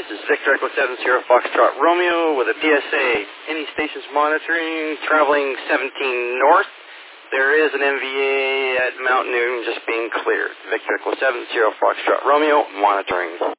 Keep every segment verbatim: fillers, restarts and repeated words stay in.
This is Victor Echo seven Sierra Foxtrot Romeo with a P S A. Any stations monitoring, traveling seventeen north. There is an M V A at Mount Newton just being cleared. Victor Echo seven Sierra Foxtrot Romeo monitoring.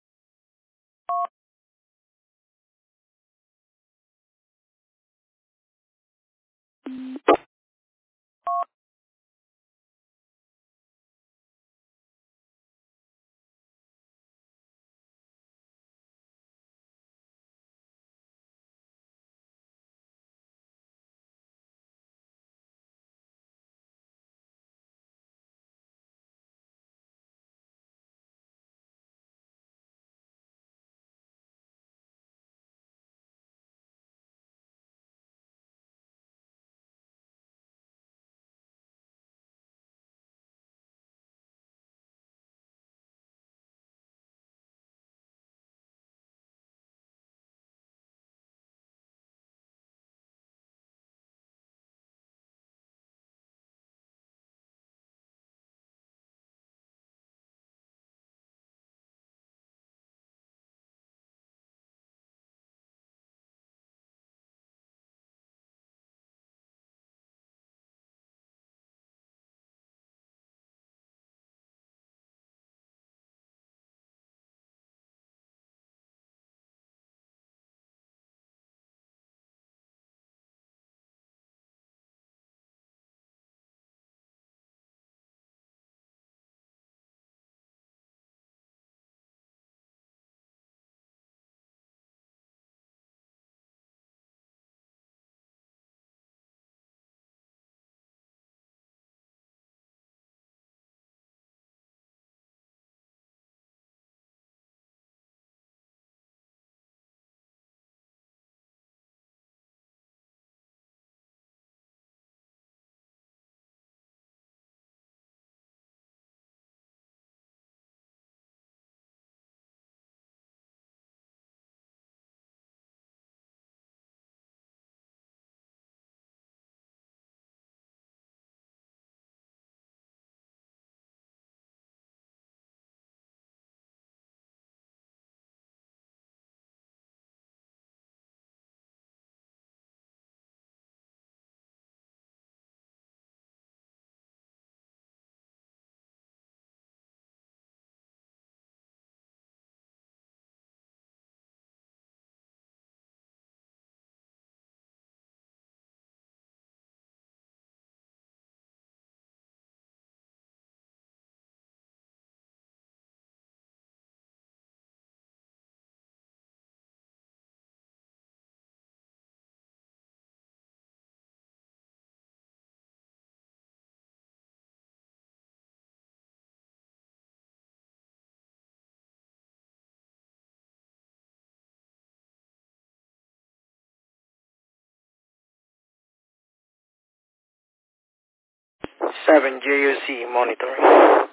seven J U C monitoring.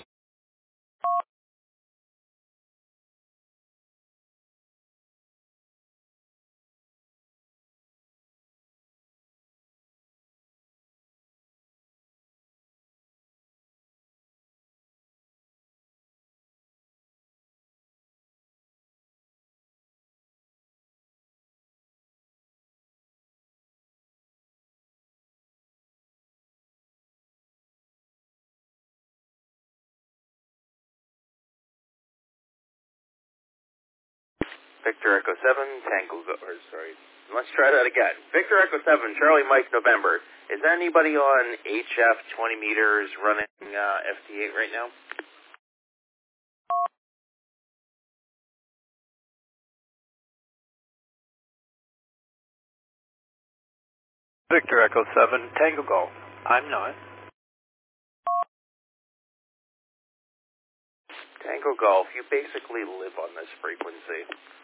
Victor Echo seven, Tango, or sorry, let's try that again. Victor Echo seven, Charlie Mike November. Is there anybody on H F twenty meters running uh, F T eight right now? Victor Echo seven, Tango Golf. I'm not. Tango Golf, you basically live on this frequency.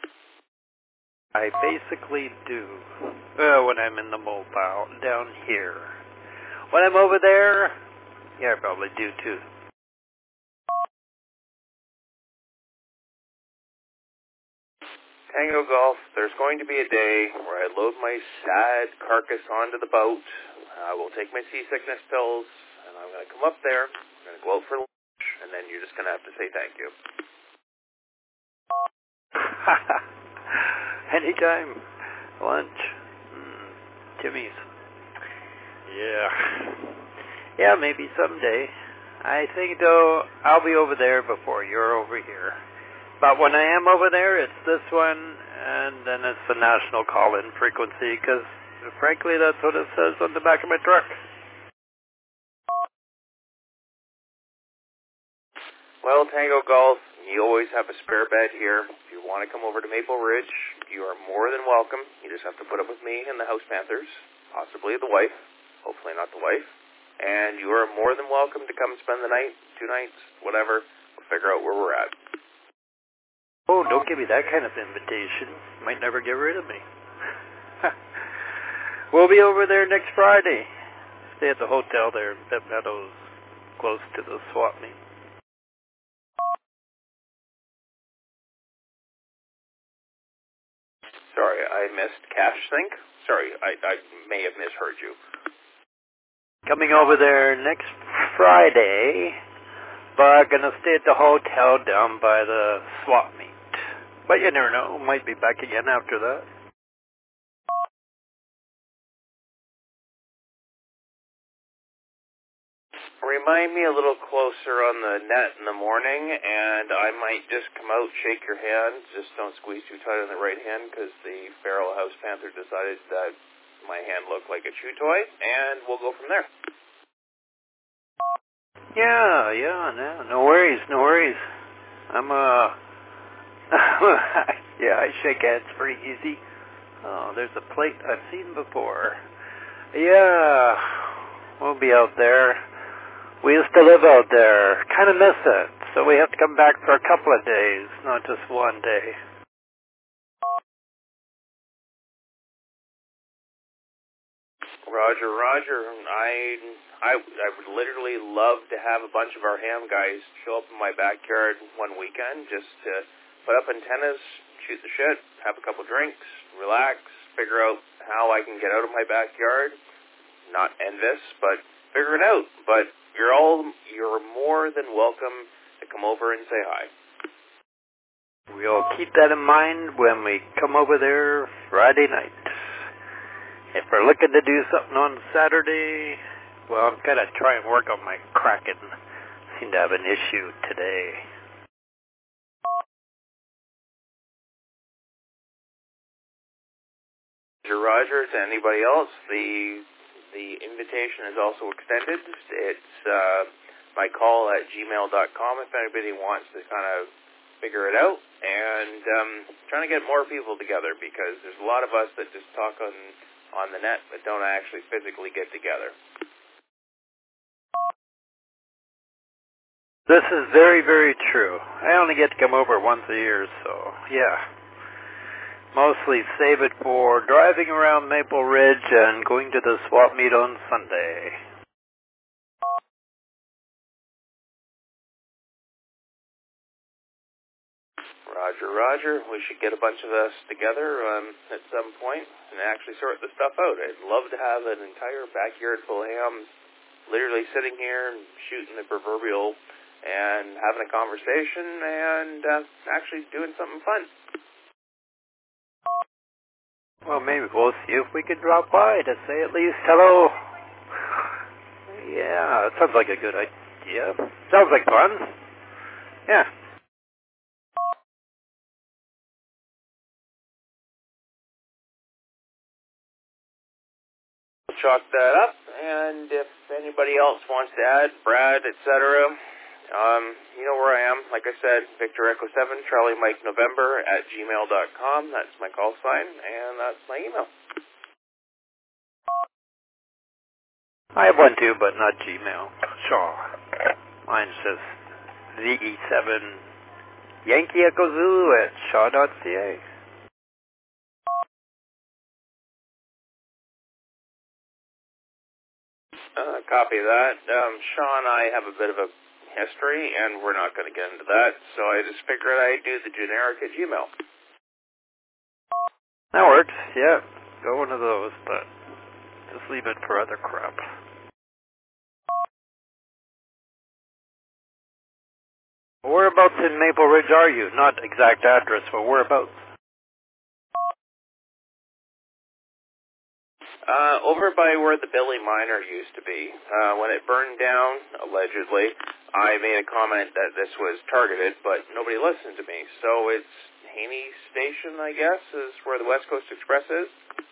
I basically do. Uh, when I'm in the mobile down here. When I'm over there, yeah, I probably do too. Tango Golf, there's going to be a day where I load my sad carcass onto the boat. I will take my seasickness pills, and I'm going to come up there. I'm going to go out for lunch, and then you're just going to have to say thank you. Anytime. Lunch. Mm, Timmy's. Yeah. Yeah, maybe someday. I think, though, I'll be over there before you're over here. But when I am over there, it's this one, and then it's the national call-in frequency, because, frankly, that's what it says on the back of my truck. Well, Tango Golf, you always have a spare bed here. If you want to come over to Maple Ridge, you are more than welcome. You just have to put up with me and the House Panthers, possibly the wife, hopefully not the wife. And you are more than welcome to come spend the night, two nights, whatever. We'll figure out where we're at. Oh, don't give me that kind of invitation. You might never get rid of me. We'll be over there next Friday. Stay at the hotel there in Pitt Meadows, close to the swap meet. Sorry, I missed Cash Sync. Sorry, I, I may have misheard you. Coming over there next Friday, but gonna stay at the hotel down by the swap meet. But you never know, might be back again after that. Remind me a little closer on the net in the morning, and I might just come out, shake your hand. Just don't squeeze too tight on the right hand, because the feral House Panther decided that my hand looked like a chew toy, and we'll go from there. Yeah, yeah, no, no worries, no worries. I'm, uh, yeah, I shake hands pretty easy. Oh, there's a plate I've seen before. Yeah, we'll be out there. We used to live out there. Kind of miss it. So we have to come back for a couple of days, not just one day. Roger, Roger. I, I, I would literally love to have a bunch of our ham guys show up in my backyard one weekend just to put up antennas, shoot the shit, have a couple drinks, relax, figure out how I can get out of my backyard. Not envious, but figure it out. But you're all, you're more than welcome to come over and say hi. We'll keep that in mind when we come over there Friday night. If we're looking to do something on Saturday, well, I'm going to try and work on my Kraken. Seem to have an issue today. Roger, Roger, to anybody else, the the invitation is also extended. It's uh, my call at gmail dot com if anybody wants to kind of figure it out. And um, trying to get more people together, because there's a lot of us that just talk on on the net but don't actually physically get together. This is very, very true. I only get to come over once a year, so yeah. Mostly save it for driving around Maple Ridge and going to the swap meet on Sunday. Roger, Roger. We should get a bunch of us together um, at some point and actually sort this stuff out. I'd love to have an entire backyard full of hams literally sitting here and shooting the proverbial and having a conversation and uh, actually doing something fun. Well, maybe we'll see if we can drop by to say at least hello. Yeah, it sounds like a good idea. Sounds like fun. Yeah. Chalk that up, and if anybody else wants to add, Brad, et cetera, um, you know where I am. Like I said, Victor Echo seven, Charlie Mike November at gmail dot com. That's my call sign, and that's my email. I have one too, but not Gmail. Sure. Mine's just V E seven Yankee Echo Zulu at shaw dot c a. Uh, copy that. Um, Sean and I have a bit of a history, and we're not going to get into that, so I just figured I'd do the generic at Gmail. That works, yeah. Go one of those, but just leave it for other crap. Whereabouts in Maple Ridge are you? Not exact address, but whereabouts? Uh, over by where the Billy Miner used to be. Uh, when it burned down, allegedly, I made a comment that this was targeted, but nobody listened to me. So it's Haney Station, I guess, is where the West Coast Express is?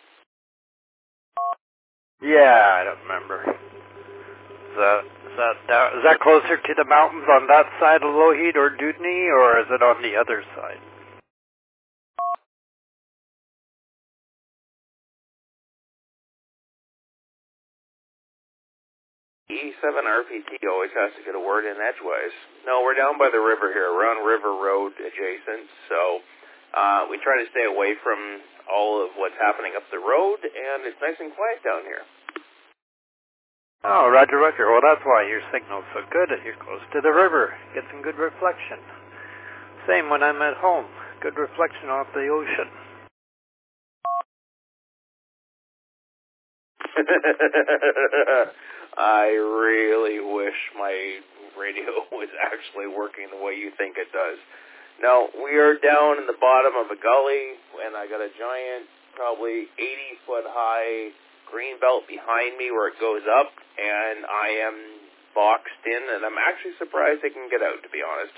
Yeah, I don't remember. Is that, is that, down, is that closer to the mountains on that side of Lougheed or Dewdney, or is it on the other side? E seven R P T always has to get a word in edgewise. No, we're down by the river here. We're on River Road adjacent, so uh, we try to stay away from all of what's happening up the road, and it's nice and quiet down here. Oh, roger, roger. Well, that's why your signal's so good. You're close to the river. Get some good reflection. Same when I'm at home. Good reflection off the ocean. I really wish my radio was actually working the way you think it does. No, we are down in the bottom of a gully, and I got a giant, probably eighty foot high green belt behind me where it goes up, and I am boxed in, and I'm actually surprised I can get out, to be honest.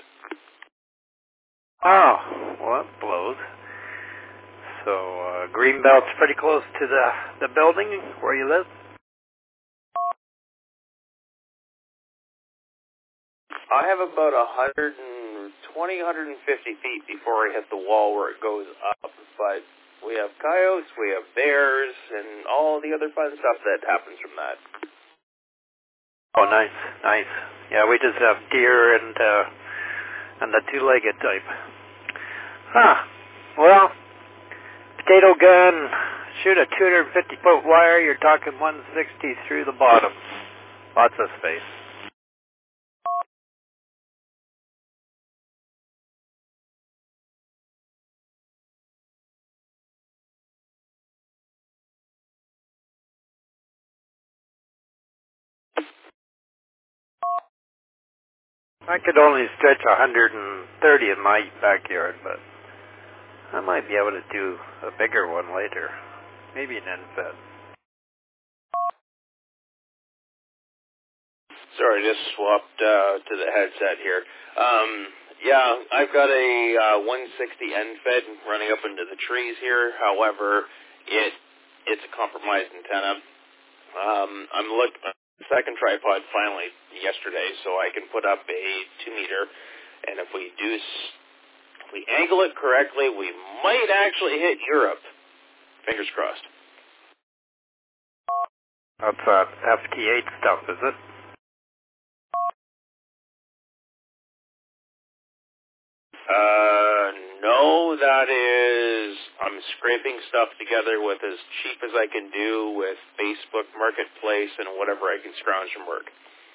Oh, well, that blows. So, uh, Greenbelt's pretty close to the, the building where you live? I have about one hundred twenty, one hundred fifty feet before I hit the wall where it goes up, but we have coyotes, we have bears, and all the other fun stuff that happens from that. Oh, nice, nice. Yeah, we just have deer and, uh, and the two-legged type. Huh. Well, potato gun, shoot a two hundred fifty foot wire, you're talking one sixty through the bottom. Lots of space. I could only stretch one hundred thirty in my backyard, but I might be able to do a bigger one later. Maybe an end fed. Sorry, just swapped uh, to the headset here. Um, yeah, I've got a uh, one sixty end fed running up into the trees here. However, it it's a compromised antenna. Um, I'm look second tripod finally yesterday, so I can put up a two meter, and if we do, if we angle it correctly, we might actually hit Europe. Fingers crossed. That's that F T eight stuff, is it? Uh, no, that is, I'm scraping stuff together with as cheap as I can do with Facebook Marketplace and whatever I can scrounge from work.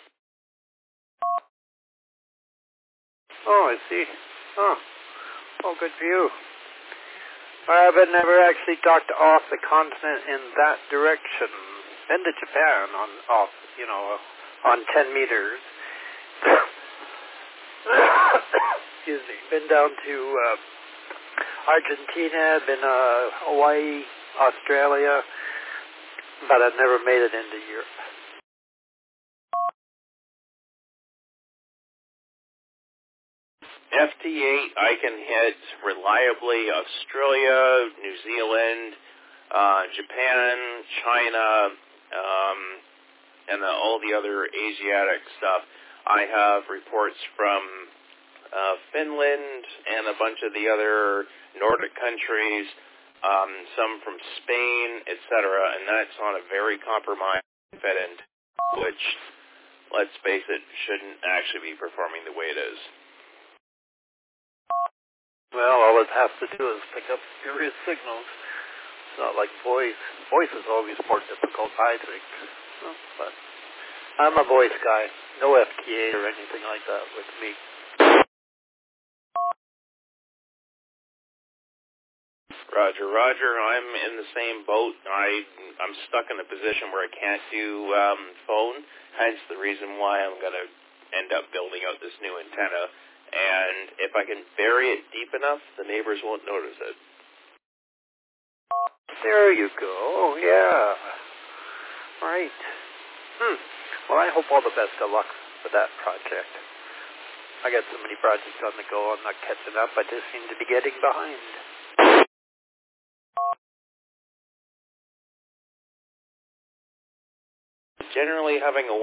Oh, I see. Oh, oh, good for you. I haven't never actually talked off the continent in that direction. Been to Japan on off, you know, on ten meters. Excuse me. Been down to uh, Argentina, been uh, Hawaii, Australia, but I've never made it into Europe. F T eight, I can hit reliably Australia, New Zealand, uh, Japan, China, um, and the, all the other Asiatic stuff. I have reports from uh, Finland and a bunch of the other Nordic countries, um, some from Spain, et cetera, and that's on a very compromised fed end, which, let's face it, shouldn't actually be performing the way it is. Well, all it has to do is pick up various signals. It's not like voice. Voice is always more difficult, I think. Well, but I'm a voice guy. No F T A or anything like that with me. Roger, Roger. I'm in the same boat. I, I'm stuck in a position where I can't do um, phone, hence the reason why I'm going to end up building out this new antenna And if I can bury it deep enough, the neighbors won't notice it. There you go. Yeah. Right. Hmm. Well, I hope all the best of luck with that project. I got so many projects on the go, I'm not catching up. I just seem to be getting behind. Generally having a